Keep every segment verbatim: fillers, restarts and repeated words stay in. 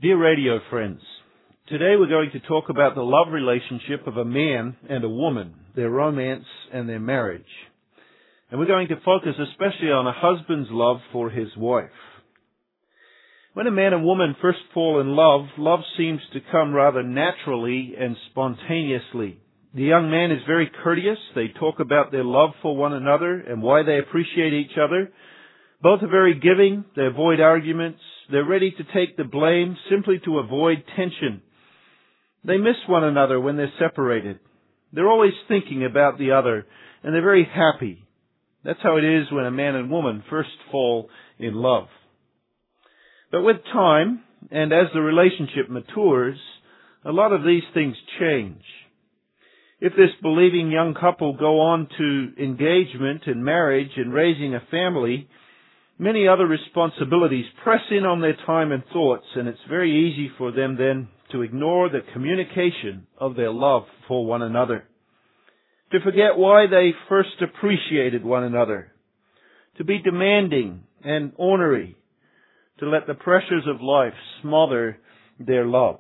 Dear radio friends, today we're going to talk about the love relationship of a man and a woman, their romance and their marriage. And we're going to focus especially on a husband's love for his wife. When a man and woman first fall in love, love seems to come rather naturally and spontaneously. The young man is very courteous. They talk about their love for one another and why they appreciate each other. Both are very giving. They avoid arguments. They're ready to take the blame simply to avoid tension. They miss one another when they're separated. They're always thinking about the other, and they're very happy. That's how it is when a man and woman first fall in love. But with time, and as the relationship matures, a lot of these things change. If this believing young couple go on to engagement and marriage and raising a family, many other responsibilities press in on their time and thoughts, and it's very easy for them then to ignore the communication of their love for one another, to forget why they first appreciated one another, to be demanding and ornery, to let the pressures of life smother their love.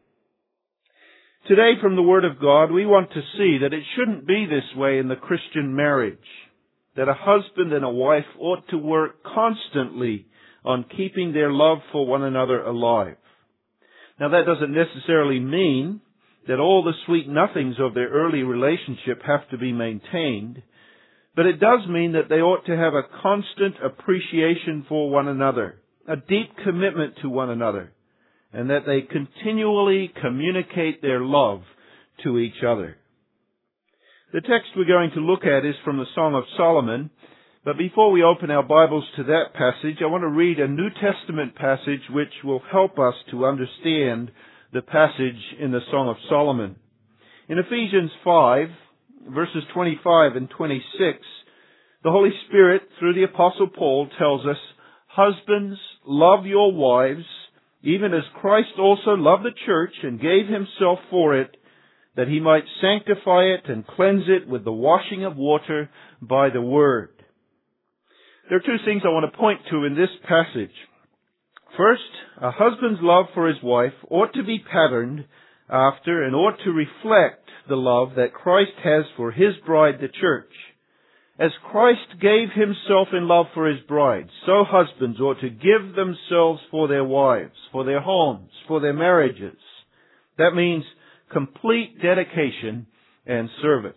Today, from the Word of God, we want to see that it shouldn't be this way in the Christian marriage, that a husband and a wife ought to work constantly on keeping their love for one another alive. Now, that doesn't necessarily mean that all the sweet nothings of their early relationship have to be maintained, but it does mean that they ought to have a constant appreciation for one another, a deep commitment to one another, and that they continually communicate their love to each other. The text we're going to look at is from the Song of Solomon, but before we open our Bibles to that passage, I want to read a New Testament passage which will help us to understand the passage in the Song of Solomon. In Ephesians five, verses twenty-five and twenty-six, the Holy Spirit, through the Apostle Paul, tells us, "Husbands, love your wives, even as Christ also loved the church and gave himself for it, that he might sanctify it and cleanse it with the washing of water by the word." There are two things I want to point to in this passage. First, a husband's love for his wife ought to be patterned after and ought to reflect the love that Christ has for his bride, the church. As Christ gave himself in love for his bride, so husbands ought to give themselves for their wives, for their homes, for their marriages. That means complete dedication and service.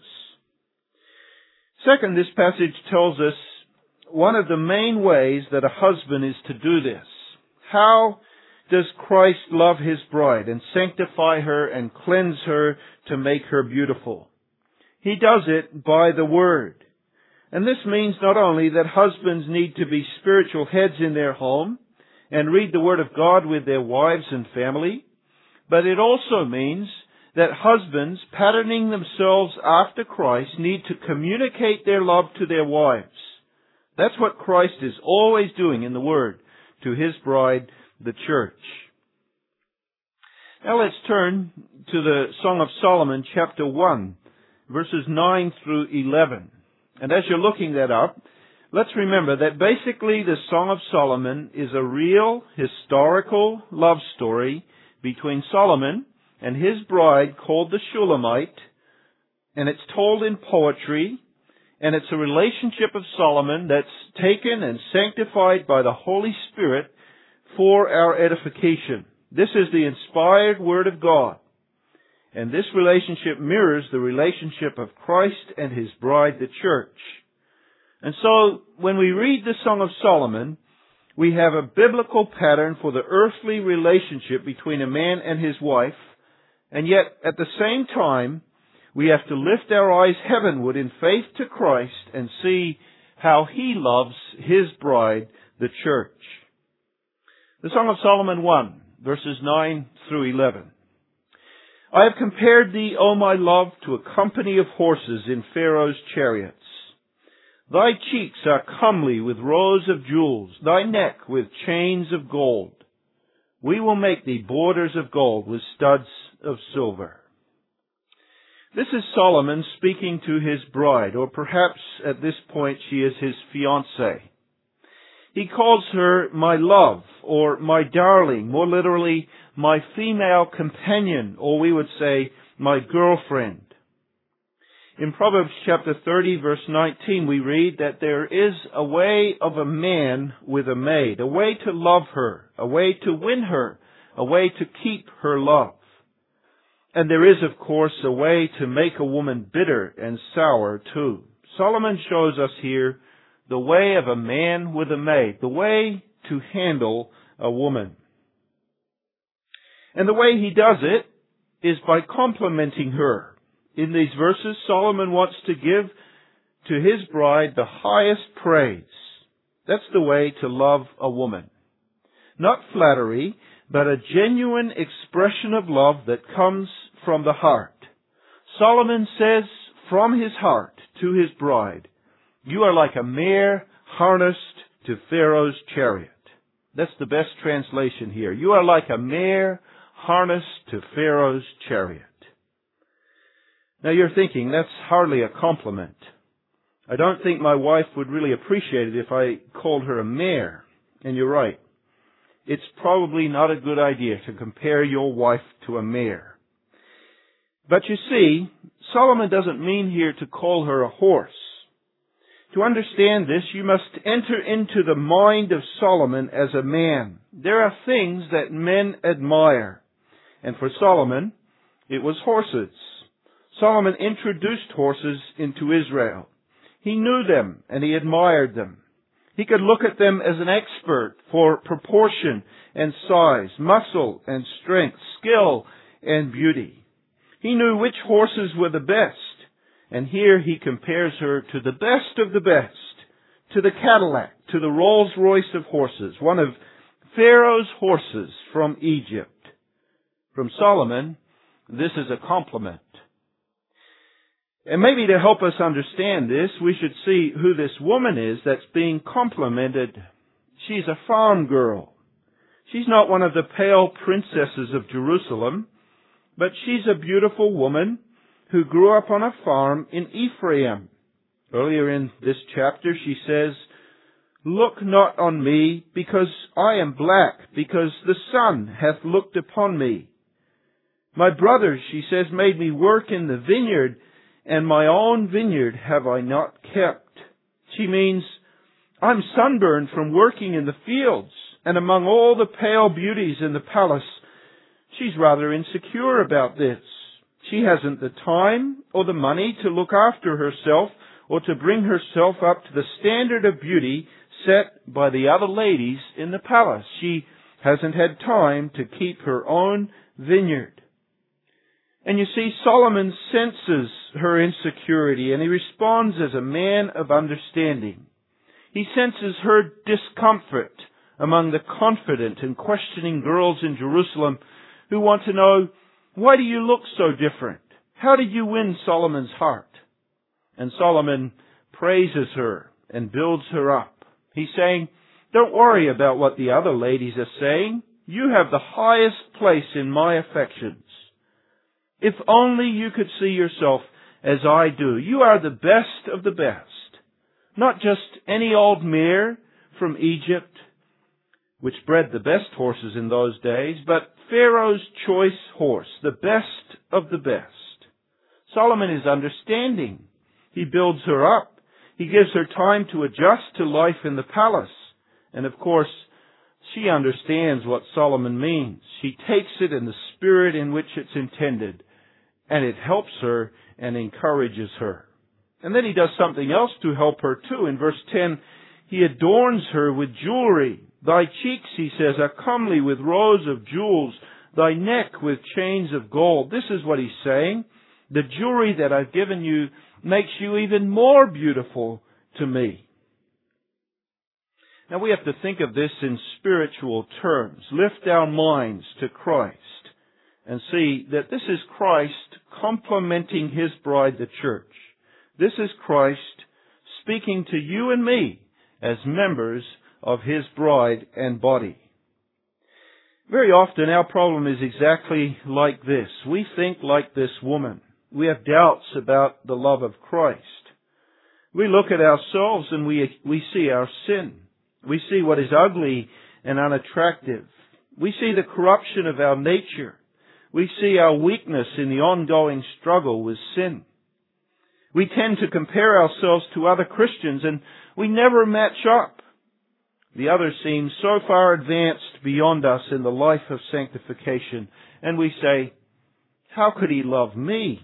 Second, this passage tells us one of the main ways that a husband is to do this. How does Christ love his bride and sanctify her and cleanse her to make her beautiful? He does it by the Word. And this means not only that husbands need to be spiritual heads in their home and read the Word of God with their wives and family, but it also means that husbands, patterning themselves after Christ, need to communicate their love to their wives. That's what Christ is always doing in the Word to his bride, the church. Now let's turn to the Song of Solomon, chapter one, verses nine through eleven. And as you're looking that up, let's remember that basically the Song of Solomon is a real historical love story between Solomon and his bride called the Shulamite, and it's told in poetry, and it's a relationship of Solomon that's taken and sanctified by the Holy Spirit for our edification. This is the inspired Word of God, and this relationship mirrors the relationship of Christ and his bride, the church. And so, when we read the Song of Solomon, we have a biblical pattern for the earthly relationship between a man and his wife, and yet, at the same time, we have to lift our eyes heavenward in faith to Christ and see how he loves his bride, the church. The Song of Solomon one, verses nine through eleven. "I have compared thee, O my love, to a company of horses in Pharaoh's chariots. Thy cheeks are comely with rows of jewels, thy neck with chains of gold. We will make thee borders of gold with studs of silver." This is Solomon speaking to his bride, or perhaps at this point she is his fiancée. He calls her my love, or my darling, more literally, my female companion, or we would say, my girlfriend. In Proverbs chapter thirty, verse nineteen, we read that there is a way of a man with a maid, a way to love her, a way to win her, a way to keep her love. And there is, of course, a way to make a woman bitter and sour too. Solomon shows us here the way of a man with a maid, the way to handle a woman. And the way he does it is by complimenting her. In these verses, Solomon wants to give to his bride the highest praise. That's the way to love a woman. Not flattery, but a genuine expression of love that comes from the heart. Solomon says from his heart to his bride, "You are like a mare harnessed to Pharaoh's chariot." That's the best translation here. You are like a mare harnessed to Pharaoh's chariot. Now you're thinking, that's hardly a compliment. I don't think my wife would really appreciate it if I called her a mare. And you're right. It's probably not a good idea to compare your wife to a mare. But you see, Solomon doesn't mean here to call her a horse. To understand this, you must enter into the mind of Solomon as a man. There are things that men admire. And for Solomon, it was horses. Solomon introduced horses into Israel. He knew them and he admired them. He could look at them as an expert for proportion and size, muscle and strength, skill and beauty. He knew which horses were the best. And here he compares her to the best of the best, to the Cadillac, to the Rolls-Royce of horses, one of Pharaoh's horses from Egypt. From Solomon, this is a compliment. And maybe to help us understand this, we should see who this woman is that's being complimented. She's a farm girl. She's not one of the pale princesses of Jerusalem, but she's a beautiful woman who grew up on a farm in Ephraim. Earlier in this chapter, she says, "Look not on me, because I am black, because the sun hath looked upon me. My brothers," she says, "made me work in the vineyard, and my own vineyard have I not kept." She means, I'm sunburned from working in the fields, and among all the pale beauties in the palace, she's rather insecure about this. She hasn't the time or the money to look after herself or to bring herself up to the standard of beauty set by the other ladies in the palace. She hasn't had time to keep her own vineyard. And you see, Solomon senses her insecurity and he responds as a man of understanding. He senses her discomfort among the confident and questioning girls in Jerusalem who want to know, why do you look so different? How did you win Solomon's heart? And Solomon praises her and builds her up. He's saying, don't worry about what the other ladies are saying. You have the highest place in my affections. If only you could see yourself as I do. You are the best of the best. Not just any old mare from Egypt, which bred the best horses in those days, but Pharaoh's choice horse, the best of the best. Solomon is understanding. He builds her up. He gives her time to adjust to life in the palace. And of course, she understands what Solomon means. She takes it in the spirit in which it's intended. And it helps her and encourages her. And then he does something else to help her too. In verse ten, he adorns her with jewelry. Thy cheeks, he says, are comely with rows of jewels, thy neck with chains of gold. This is what he's saying. The jewelry that I've given you makes you even more beautiful to me. Now we have to think of this in spiritual terms. Lift our minds to Christ and see that this is Christ complimenting His bride, the church. This is Christ speaking to you and me as members of His bride and body. Very often our problem is exactly like this. We think like this woman. We have doubts about the love of Christ. We look at ourselves and we, we see our sin. We see what is ugly and unattractive. We see the corruption of our nature. We see our weakness in the ongoing struggle with sin. We tend to compare ourselves to other Christians and we never match up. The others seem so far advanced beyond us in the life of sanctification, and we say, how could he love me?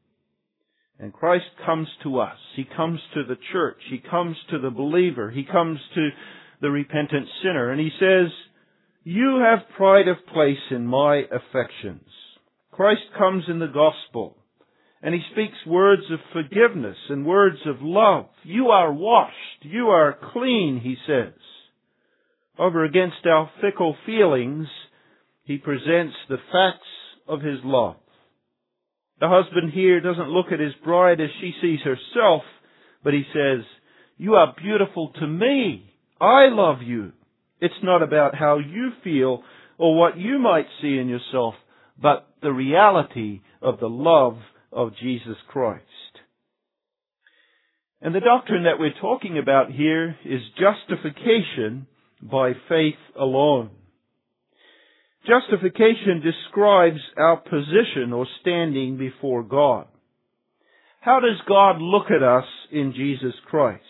And Christ comes to us. He comes to the church. He comes to the believer. He comes to the repentant sinner. And he says, you have pride of place in my affections. Christ comes in the gospel, and he speaks words of forgiveness and words of love. You are washed. You are clean, he says. Over against our fickle feelings, he presents the facts of his love. The husband here doesn't look at his bride as she sees herself, but he says, you are beautiful to me. I love you. It's not about how you feel or what you might see in yourself, but the reality of the love of Jesus Christ. And the doctrine that we're talking about here is justification by faith alone. Justification describes our position or standing before God. How does God look at us in Jesus Christ?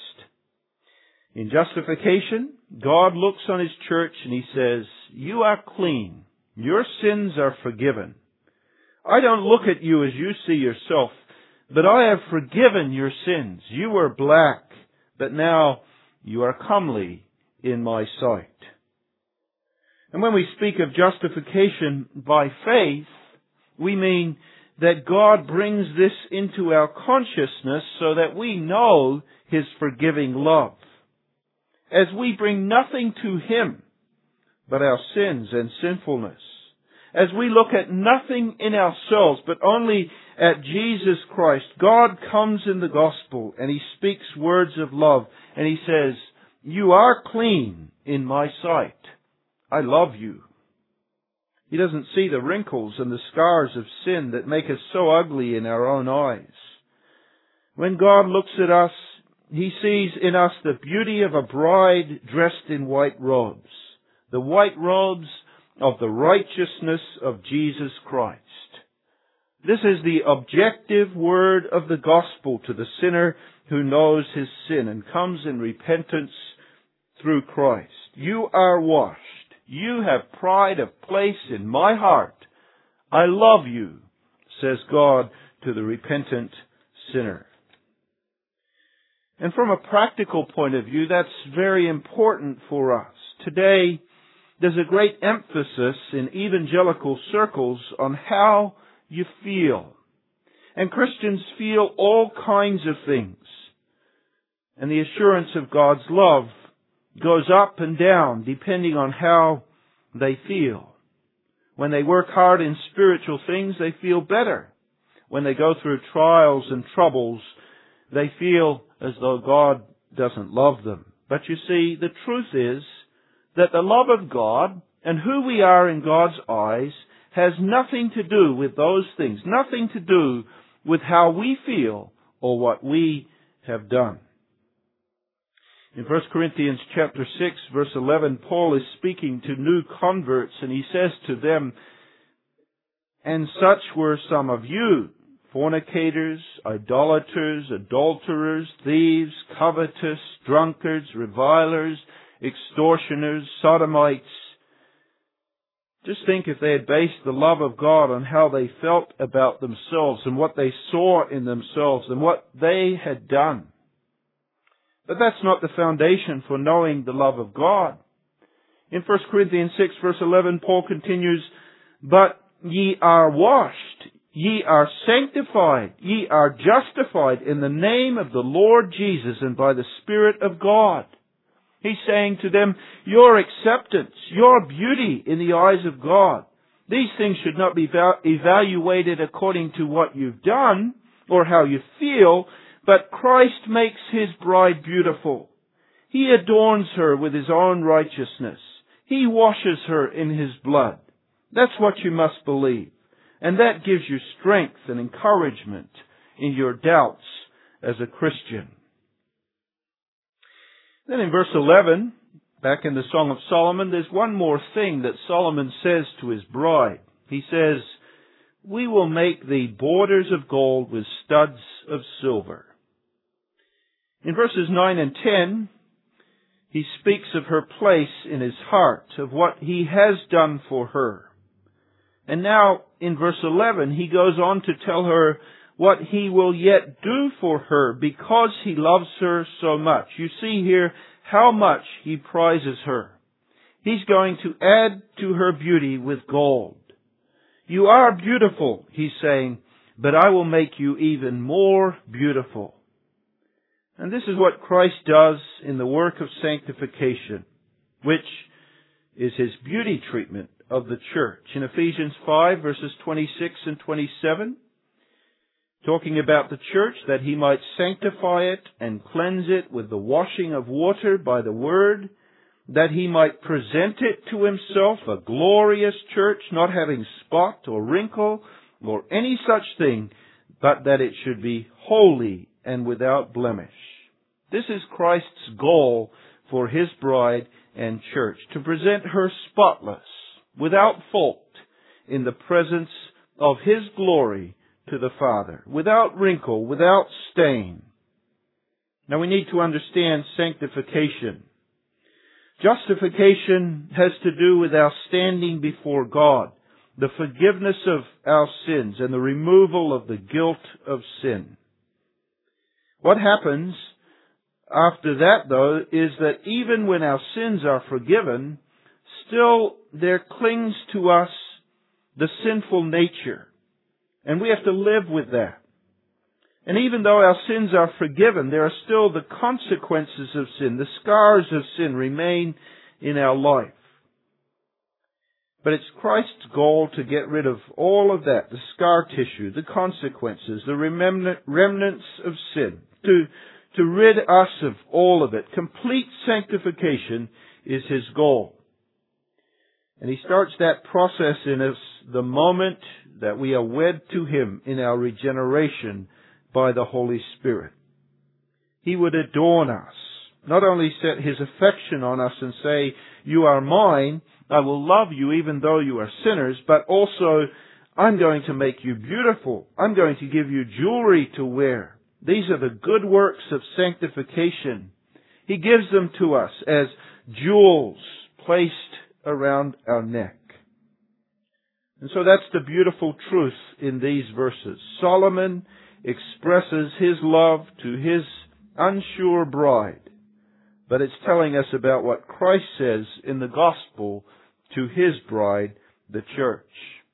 In justification, God looks on his church and he says, you are clean. Your sins are forgiven. I don't look at you as you see yourself, but I have forgiven your sins. You were black, but now you are comely in my sight. And when we speak of justification by faith, we mean that God brings this into our consciousness so that we know his forgiving love. As we bring nothing to him but our sins and sinfulness, as we look at nothing in ourselves but only at Jesus Christ, God comes in the gospel and he speaks words of love and he says, you are clean in my sight. I love you. He doesn't see the wrinkles and the scars of sin that make us so ugly in our own eyes. When God looks at us, he sees in us the beauty of a bride dressed in white robes, the white robes of the righteousness of Jesus Christ. This is the objective word of the gospel to the sinner who knows his sin and comes in repentance through Christ. You are washed. You have pride of place in my heart. I love you, says God to the repentant sinner. And from a practical point of view, that's very important for us. Today, there's a great emphasis in evangelical circles on how you feel. And Christians feel all kinds of things. And the assurance of God's love goes up and down depending on how they feel. When they work hard in spiritual things, they feel better. When they go through trials and troubles, they feel as though God doesn't love them. But you see, the truth is that the love of God and who we are in God's eyes has nothing to do with those things, nothing to do with how we feel or what we have done. In First Corinthians chapter six, verse eleven, Paul is speaking to new converts, and he says to them, and such were some of you, fornicators, idolaters, adulterers, thieves, covetous, drunkards, revilers, extortioners, sodomites. Just think if they had based the love of God on how they felt about themselves and what they saw in themselves and what they had done. But that's not the foundation for knowing the love of God. In First Corinthians six, verse eleven, Paul continues, but ye are washed, ye are sanctified, ye are justified in the name of the Lord Jesus and by the Spirit of God. He's saying to them, your acceptance, your beauty in the eyes of God, these things should not be evaluated according to what you've done or how you feel, but Christ makes his bride beautiful. He adorns her with his own righteousness. He washes her in his blood. That's what you must believe. And that gives you strength and encouragement in your doubts as a Christian. Then in verse eleven, back in the Song of Solomon, there's one more thing that Solomon says to his bride. He says, "We will make thee borders of gold with studs of silver." In verses nine and ten, he speaks of her place in his heart, of what he has done for her. And now, in verse eleven, he goes on to tell her what he will yet do for her because he loves her so much. You see here how much he prizes her. He's going to add to her beauty with gold. "You are beautiful," he's saying, "but I will make you even more beautiful." And this is what Christ does in the work of sanctification, which is his beauty treatment of the church. In Ephesians five, verses twenty-six and twenty-seven, talking about the church, that he might sanctify it and cleanse it with the washing of water by the word, that he might present it to himself a glorious church, not having spot or wrinkle or any such thing, but that it should be holy and without blemish. This is Christ's goal for his bride and church, to present her spotless, without fault, in the presence of his glory to the Father, without wrinkle, without stain. Now we need to understand sanctification. Justification has to do with our standing before God, the forgiveness of our sins, and the removal of the guilt of sin. What happens after that, though, is that even when our sins are forgiven, still there clings to us the sinful nature. And we have to live with that. And even though our sins are forgiven, there are still the consequences of sin. The scars of sin remain in our life. But it's Christ's goal to get rid of all of that, the scar tissue, the consequences, the remnants of sin, to, to rid us of all of it. Complete sanctification is his goal. And he starts that process in us the moment that we are wed to him in our regeneration by the Holy Spirit. He would adorn us, not only set his affection on us and say, "You are mine, I will love you even though you are sinners," but also, "I'm going to make you beautiful. I'm going to give you jewelry to wear." These are the good works of sanctification. He gives them to us as jewels placed around our neck. And so that's the beautiful truth in these verses. Solomon expresses his love to his unsure bride, but it's telling us about what Christ says in the gospel to his bride, the church.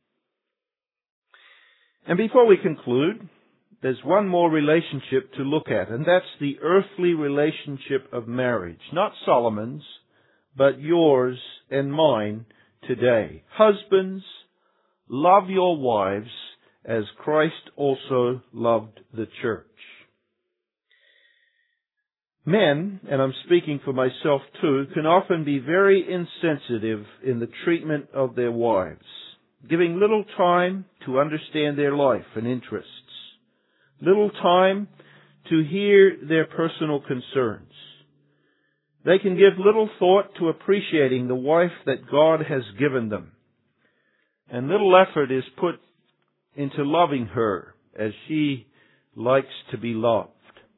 And before we conclude, there's one more relationship to look at, and that's the earthly relationship of marriage. Not Solomon's, but yours and mine today. Husbands, love your wives as Christ also loved the church. Men, and I'm speaking for myself too, can often be very insensitive in the treatment of their wives, giving little time to understand their life and interests, little time to hear their personal concerns. They can give little thought to appreciating the wife that God has given them, and little effort is put into loving her as she likes to be loved.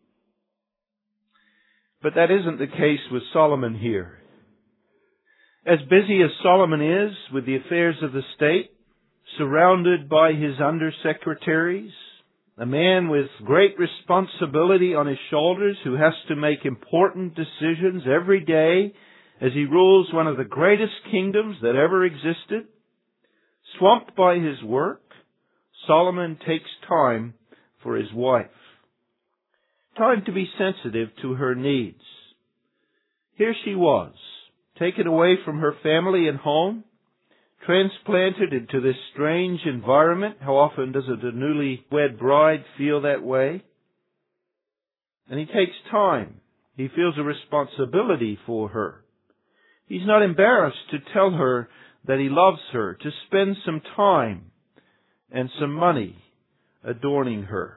But that isn't the case with Solomon here. As busy as Solomon is with the affairs of the state, surrounded by his undersecretaries, a man with great responsibility on his shoulders who has to make important decisions every day as he rules one of the greatest kingdoms that ever existed, swamped by his work, Solomon takes time for his wife. Time to be sensitive to her needs. Here she was, taken away from her family and home, transplanted into this strange environment. How often does a newlywed bride feel that way? And he takes time. He feels a responsibility for her. He's not embarrassed to tell her that he loves her, to spend some time and some money adorning her.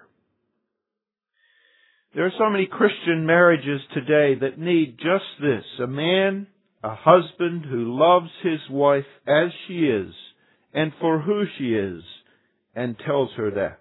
There are so many Christian marriages today that need just this, a man A husband who loves his wife as she is and for who she is and tells her that.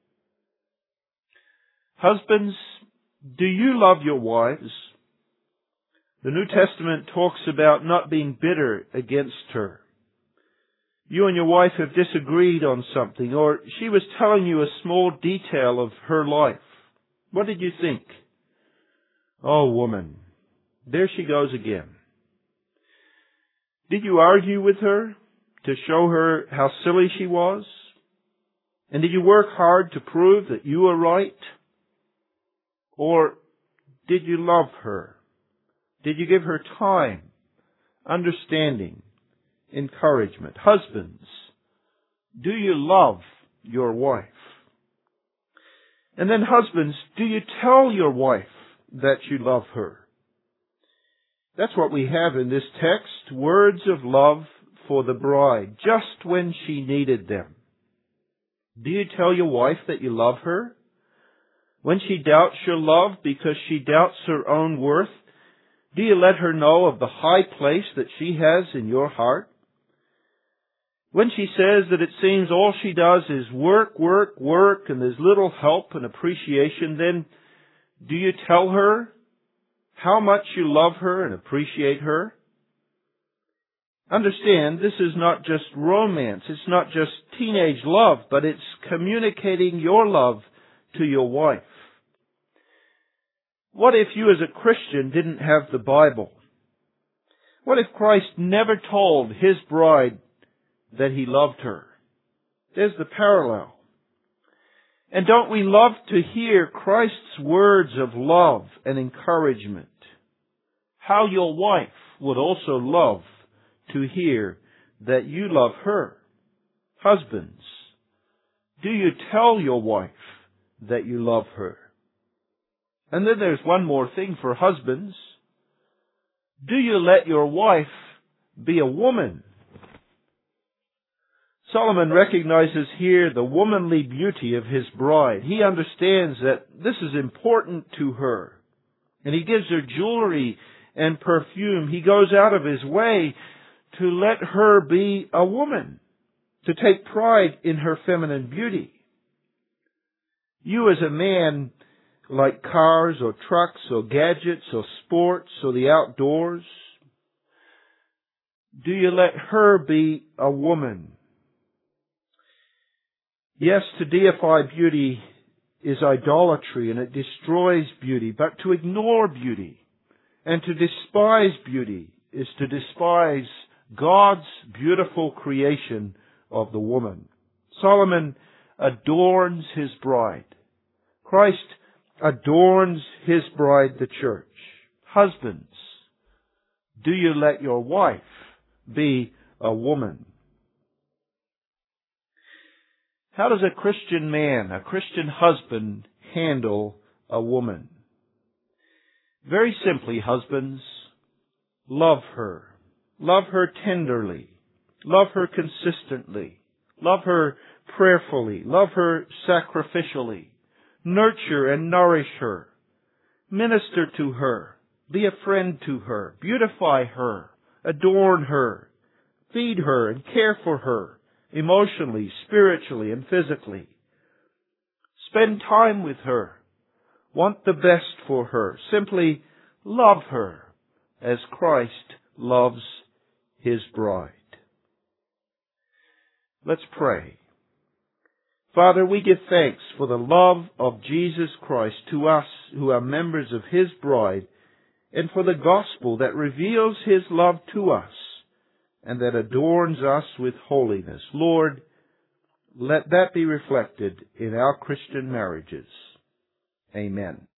Husbands, do you love your wives? The New Testament talks about not being bitter against her. You and your wife have disagreed on something, or she was telling you a small detail of her life. What did you think? Oh, woman, there she goes again. Did you argue with her to show her how silly she was? And did you work hard to prove that you were right? Or did you love her? Did you give her time, understanding, encouragement? Husbands, do you love your wife? And then husbands, do you tell your wife that you love her? That's what we have in this text, words of love for the bride, just when she needed them. Do you tell your wife that you love her? When she doubts your love because she doubts her own worth, do you let her know of the high place that she has in your heart? When she says that it seems all she does is work, work, work, and there's little help and appreciation, then do you tell her how much you love her and appreciate her? Understand, this is not just romance, it's not just teenage love, but it's communicating your love to your wife. What if you as a Christian didn't have the Bible? What if Christ never told His bride that He loved her? There's the parallel. And don't we love to hear Christ's words of love and encouragement? How your wife would also love to hear that you love her. Husbands, do you tell your wife that you love her? And then there's one more thing for husbands. Do you let your wife be a woman? Solomon recognizes here the womanly beauty of his bride. He understands that this is important to her. And he gives her jewelry and perfume. He goes out of his way to let her be a woman, to take pride in her feminine beauty. You as a man like cars or trucks or gadgets or sports or the outdoors, do you let her be a woman? Yes, to deify beauty is idolatry and it destroys beauty, but to ignore beauty and to despise beauty is to despise God's beautiful creation of the woman. Solomon adorns his bride. Christ adorns his bride, the church. Husbands, do you let your wife be a woman? How does a Christian man, a Christian husband, handle a woman? Very simply, husbands, love her. Love her tenderly. Love her consistently. Love her prayerfully. Love her sacrificially. Nurture and nourish her. Minister to her. Be a friend to her. Beautify her. Adorn her. Feed her and care for her emotionally, spiritually, and physically. Spend time with her. Want the best for her. Simply love her as Christ loves His bride. Let's pray. Father, we give thanks for the love of Jesus Christ to us who are members of His bride, and for the gospel that reveals His love to us and that adorns us with holiness. Lord, let that be reflected in our Christian marriages. Amen.